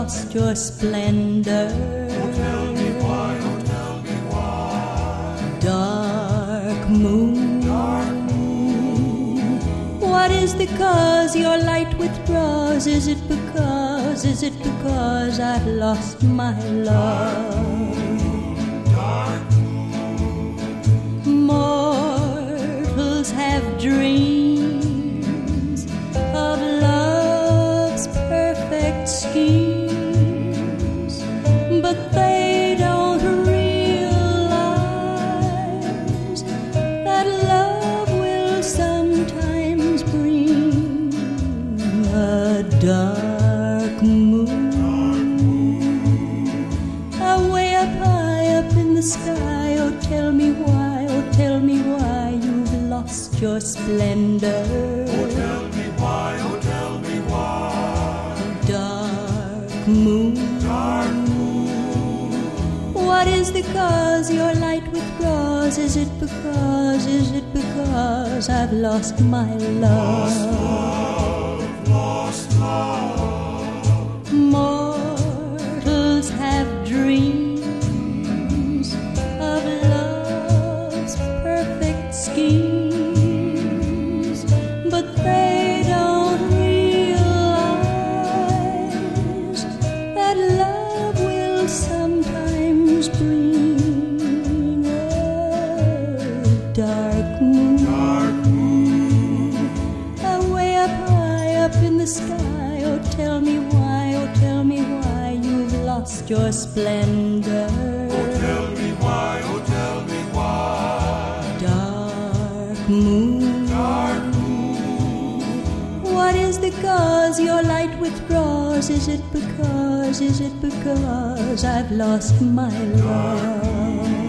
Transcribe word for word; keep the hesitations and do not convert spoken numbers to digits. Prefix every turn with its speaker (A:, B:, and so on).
A: lost your splendor.
B: Oh, tell me why, oh, tell me why.
A: Dark moon,
B: Dark moon,
A: what is the cause your light withdraws? Is it because, is it because I've lost my love?
B: dark moon,
A: Mortals have dreams of love's perfect schemes, but they don't realize that love will sometimes bring a dark moon. Away up high up in the sky, oh tell me why, oh tell me why you've lost your splendor.
B: oh, tell me why, oh, tell me why.
A: Dark moon,
B: Dark moon,
A: what is the cause your light withdraws? Is it because, is it because I've lost my love?
B: love, lost love.
A: Mortals have dreams of love's perfect schemes, but they don't realize that love will sometimes bring a dark moon.
B: Dark moon,
A: Away up high up in the sky, oh tell me why, oh tell me why you've lost your splendor.
B: oh, tell me why, oh, tell me why.
A: Dark moon,
B: Dark moon,
A: what is the cause your light withdraws? Is it because, is it because I've lost my love?